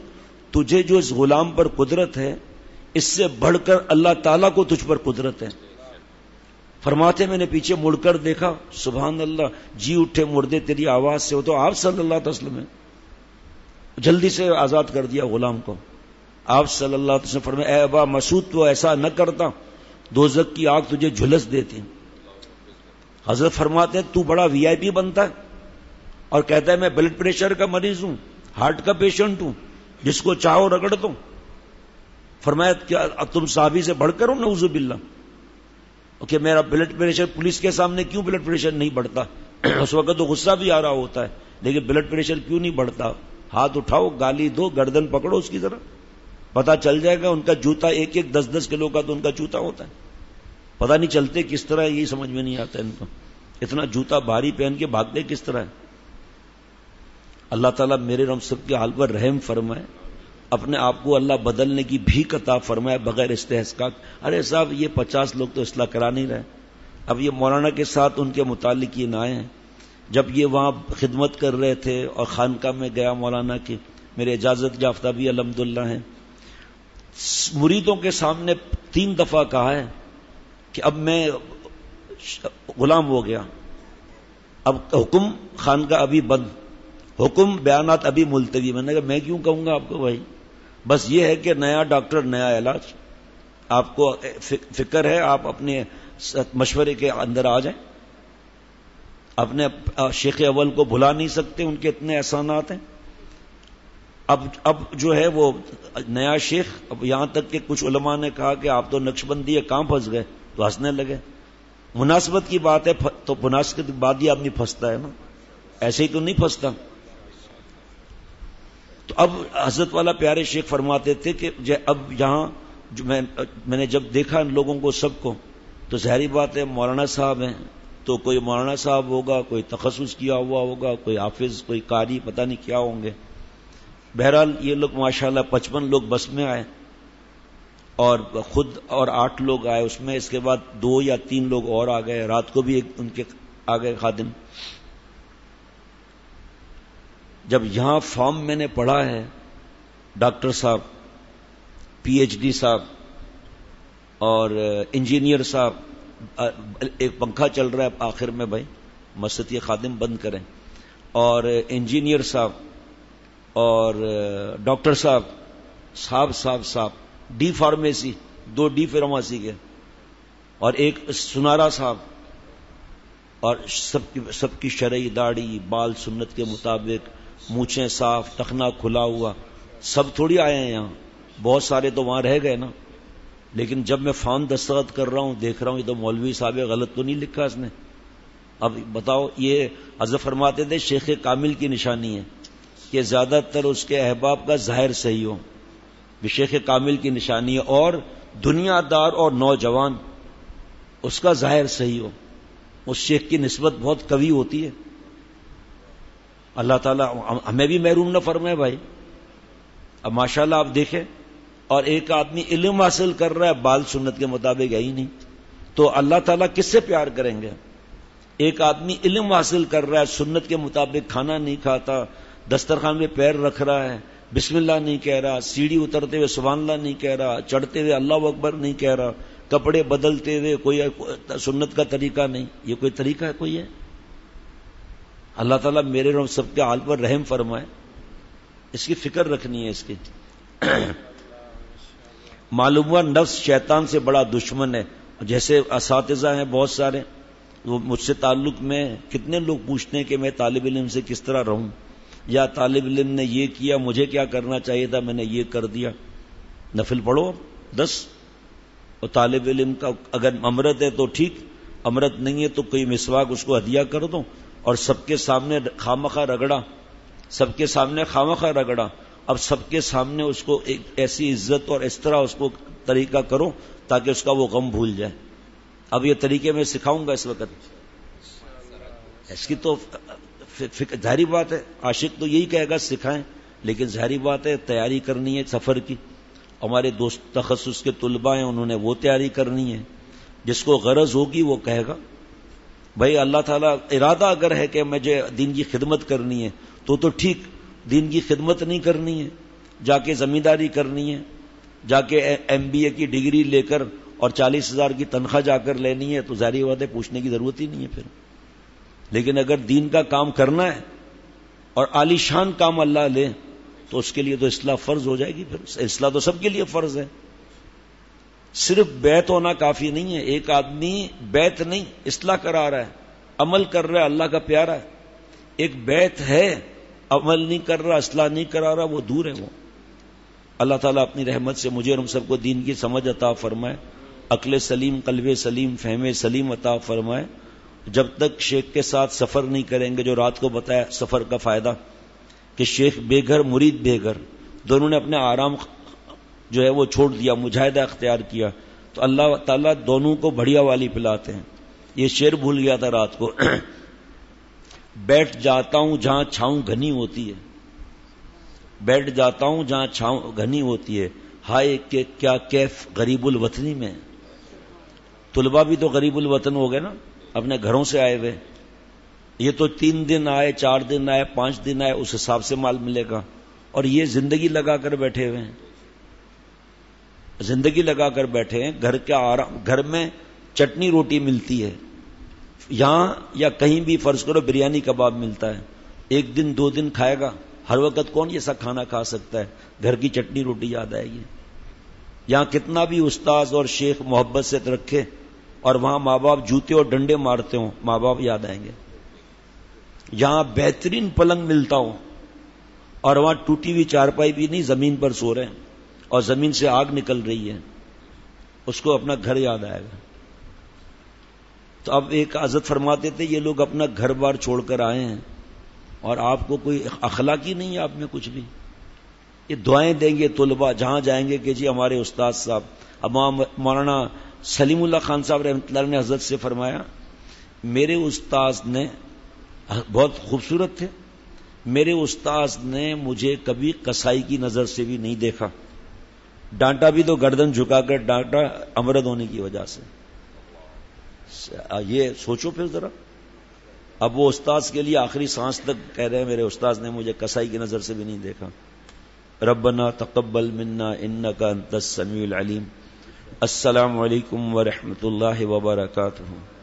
تجھے جو اس غلام پر قدرت ہے اس سے بڑھ کر اللہ تعالیٰ کو تجھ پر قدرت ہے. فرماتے میں نے پیچھے مڑ کر دیکھا, سبحان اللہ, جی اٹھے مردے تیری آواز سے. وہ تو آپ صلی اللہ علیہ وسلم ہے. جلدی سے آزاد کر دیا غلام کو. آپ صلی اللہ علیہ وسلم فرمائے, اے ابا مسعود تو ایسا نہ کرتا, دوزخ کی آگ تجھے جھلس دیتی. حضرت فرماتے ہیں تو بڑا وی آئی پی بنتا ہے اور کہتا ہے میں بلڈ پریشر کا مریض ہوں, ہارٹ کا پیشنٹ ہوں, جس کو چاہو رگڑ دو. فرمایا کیا تم صحابی سے بڑھ کر ہو؟ نعوذ باللہ. کہ میرا بلڈ پریشر, پولیس کے سامنے کیوں بلڈ پریشر نہیں بڑھتا؟ اس وقت تو غصہ بھی آ رہا ہوتا ہے, لیکن بلڈ پریشر کیوں نہیں بڑھتا؟ ہاتھ اٹھاؤ, گالی دو, گردن پکڑو اس کی طرح, پتا چل جائے گا. ان کا جوتا 1-10 کلو کا تو ان کا جوتا ہوتا ہے, پتا نہیں چلتے کس طرح, یہی سمجھ میں نہیں آتا ان کو. اتنا جوتا بھاری پہن کے بھاگتے کس طرح ہے؟ اللہ تعالیٰ میرے رب سب کے حال پر رحم فرمائے, اپنے آپ کو اللہ بدلنے کی بھیک عطا فرمائے بغیر استحقاق. ارے صاحب یہ 50 لوگ تو اصلاح کرا نہیں رہے. اب یہ مولانا کے ساتھ ان کے متعلق یہ نہ ہیں. جب یہ وہاں خدمت کر رہے تھے اور خانقاہ میں گیا مولانا کی, میرے اجازت یافتہ بھی الحمدللہ ہیں, مریدوں کے سامنے 3 دفعہ کہا ہے کہ اب میں غلام ہو گیا, اب حکم خانقاہ ابھی بند, حکم بیانات ابھی ملتوی. میں نے کہا میں کیوں کہوں گا آپ کو بھائی, بس یہ ہے کہ نیا ڈاکٹر نیا علاج. آپ کو فکر ہے, آپ اپنے مشورے کے اندر آ جائیں. اپنے شیخ اول کو بھلا نہیں سکتے, ان کے اتنے احسانات ہیں. اب جو ہے وہ نیا شیخ, اب یہاں تک کہ کچھ علماء نے کہا کہ آپ تو نقش بندی ہے, کہاں پھنس گئے, تو ہنسنے لگے. مناسبت کی بات ہے تو مناسبت کی بات ہی آدمی پھنستا ہے نا, ایسے ہی تو نہیں پھنستا. تو اب حضرت والا پیارے شیخ فرماتے تھے کہ اب یہاں جو میں نے جب دیکھا ان لوگوں کو سب کو, تو ظاہری بات ہے مولانا صاحب ہیں تو کوئی مولانا صاحب ہوگا, کوئی تخصص کیا ہوا ہوگا, کوئی حافظ, کوئی قاری, پتہ نہیں کیا ہوں گے. بہرحال یہ لوگ ماشاءاللہ 55 لوگ بس میں آئے اور خود اور 8 لوگ آئے اس میں. اس کے بعد 2 یا 3 لوگ اور آ گئے, رات کو بھی ایک ان کے آ گئے خادم. جب یہاں فارم میں نے پڑھا ہے, ڈاکٹر صاحب, PhD صاحب اور انجینئر صاحب, ایک پنکھا چل رہا ہے آخر میں بھائی, مسجد کے خادم بند کریں, اور انجینئر صاحب اور ڈاکٹر صاحب, صاحب ڈی فارمیسی, 2 ڈی فارمیسی کے, اور ایک سنارا صاحب, اور سب کی شرعی داڑھی, بال سنت کے مطابق, مونچھیں صاف, ٹخنا کھلا ہوا. سب تھوڑی آئے ہیں یہاں, بہت سارے تو وہاں رہ گئے نا. لیکن جب میں فارم دستخط کر رہا ہوں دیکھ رہا ہوں یہ تو مولوی صاحب غلط تو نہیں لکھا اس نے. اب بتاؤ, یہ حضرت فرماتے تھے شیخ کامل کی نشانی ہے کہ زیادہ تر اس کے احباب کا ظاہر صحیح ہو, یہ شیخ کامل کی نشانی ہے. اور دنیا دار اور نوجوان اس کا ظاہر صحیح ہو, اس شیخ کی نسبت بہت قوی ہوتی ہے. اللہ تعالیٰ ہمیں بھی محروم نہ فرمائے بھائی. اب ماشاءاللہ آپ دیکھیں, اور ایک آدمی علم حاصل کر رہا ہے, بال سنت کے مطابق ہے ہی نہیں, تو اللہ تعالیٰ کس سے پیار کریں گے؟ ایک آدمی علم حاصل کر رہا ہے, سنت کے مطابق کھانا نہیں کھاتا, دسترخوان میں پیر رکھ رہا ہے, بسم اللہ نہیں کہہ رہا, سیڑھی اترتے ہوئے سبحان اللہ نہیں کہہ رہا, چڑھتے ہوئے اللہ اکبر نہیں کہہ رہا, کپڑے بدلتے ہوئے کوئی سنت کا طریقہ نہیں. یہ کوئی طریقہ ہے کوئی ہے؟ اللہ تعالیٰ میرے رب سب کے حال پر رحم فرمائے. اس کی فکر رکھنی ہے اس کی. معلوم ہوا نفس شیطان سے بڑا دشمن ہے. جیسے اساتذہ ہیں بہت سارے, وہ مجھ سے تعلق میں کتنے لوگ پوچھتے ہیں کہ میں طالب علم سے کس طرح رہوں, یا طالب علم نے یہ کیا مجھے کیا کرنا چاہیے تھا, میں نے یہ کر دیا. نفل پڑھو 10, اور طالب علم کا اگر امرت ہے تو ٹھیک, امرت نہیں ہے تو کوئی مسواک اس کو ہدیہ کر دو, اور سب کے سامنے خامخواہ رگڑا, سب کے سامنے خامخواہ رگڑا. اب سب کے سامنے اس کو ایک ایسی عزت اور اس طرح اس کو طریقہ کرو تاکہ اس کا وہ غم بھول جائے. اب یہ طریقے میں سکھاؤں گا اس وقت. اس کی تو ظاہری بات ہے, عاشق تو یہی کہے گا سکھائیں, لیکن ظاہری بات ہے تیاری کرنی ہے سفر کی. ہمارے دوست تخصص کے طلباء ہیں, انہوں نے وہ تیاری کرنی ہے. جس کو غرض ہوگی وہ کہے گا بھائی اللہ تعالیٰ ارادہ اگر ہے کہ مجھے دین کی خدمت کرنی ہے تو ٹھیک, دین کی خدمت نہیں کرنی ہے, جا کے زمینداری کرنی ہے، جا کے MBA کی ڈگری لے کر اور 40,000 کی تنخواہ جا کر لینی ہے، تو ظاہری بات ہے پوچھنے کی ضرورت ہی نہیں ہے پھر. لیکن اگر دین کا کام کرنا ہے اور عالی شان کام اللہ لے تو اس کے لیے تو اصلاح فرض ہو جائے گی. پھر اصلاح تو سب کے لیے فرض ہے. صرف بیت ہونا کافی نہیں ہے. ایک آدمی بیت نہیں اصلاح کرا رہا ہے، عمل کر رہا ہے، اللہ کا پیارا ہے. ایک بیت ہے، عمل نہیں کر رہا، اصلاح نہیں کرا رہا، وہ دور ہے. وہ اللہ تعالیٰ اپنی رحمت سے مجھے اور ہم سب کو دین کی سمجھ عطا فرمائے، عقل سلیم، قلب سلیم، فہم سلیم عطا فرمائے. جب تک شیخ کے ساتھ سفر نہیں کریں گے، جو رات کو بتایا سفر کا فائدہ کہ شیخ بے گھر مرید بے گھر، دونوں نے اپنے آرام جو ہے وہ چھوڑ دیا، مجاہدہ اختیار کیا، تو اللہ تعالیٰ دونوں کو بڑھیا والی پلاتے ہیں. یہ شعر بھول گیا تھا رات کو بیٹھ جاتا ہوں جہاں چھاؤں گھنی ہوتی ہے، بیٹھ جاتا ہوں جہاں چھاؤں گھنی ہوتی ہے، ہائے کہ کیا کیف غریب الوطنی میں. طلبہ بھی تو غریب الوطن ہو گئے نا، اپنے گھروں سے آئے ہوئے. یہ تو 3 دن آئے، 4 دن آئے، 5 دن آئے، اس حساب سے مال ملے گا. اور یہ زندگی لگا کر بیٹھے ہوئے ہیں، زندگی لگا کر بیٹھے ہیں. گھر کا آرام، گھر میں چٹنی روٹی ملتی ہے، یہاں یا کہیں بھی فرض کرو بریانی کباب ملتا ہے. 1 دن 2 دن کھائے گا، ہر وقت کون یہ سب کھانا کھا سکتا ہے؟ گھر کی چٹنی روٹی یاد آئے گی. یہاں کتنا بھی استاذ اور شیخ محبت سے رکھے اور وہاں ماں باپ جوتے اور ڈنڈے مارتے ہوں، ماں باپ یاد آئیں گے. یہاں بہترین پلنگ ملتا ہو اور وہاں ٹوٹی ہوئی چارپائی بھی نہیں، زمین پر سو رہے ہیں اور زمین سے آگ نکل رہی ہے، اس کو اپنا گھر یاد آئے گا. تو اب ایک حضرت فرماتے تھے یہ لوگ اپنا گھر بار چھوڑ کر آئے ہیں اور آپ کو کوئی اخلاقی نہیں ہے آپ میں کچھ بھی. یہ دعائیں دیں گے طلباء جہاں جائیں گے کہ جی ہمارے استاد صاحب. اب مولانا سلیم اللہ خان صاحب رحمۃ اللہ نے حضرت سے فرمایا میرے استاد نے، بہت خوبصورت تھے، میرے استاد نے مجھے کبھی قصائی کی نظر سے بھی نہیں دیکھا. ڈانٹا بھی تو گردن جھکا کر ڈانٹا امرد ہونے کی وجہ سے. یہ سوچو پھر ذرا. اب وہ استاذ کے لیے آخری سانس تک کہہ رہے ہیں میرے استاذ نے مجھے قصائی کی نظر سے بھی نہیں دیکھا. ربنا تقبل منا انک انت السمیع العلیم. السلام علیکم ورحمۃ اللہ وبرکاتہ.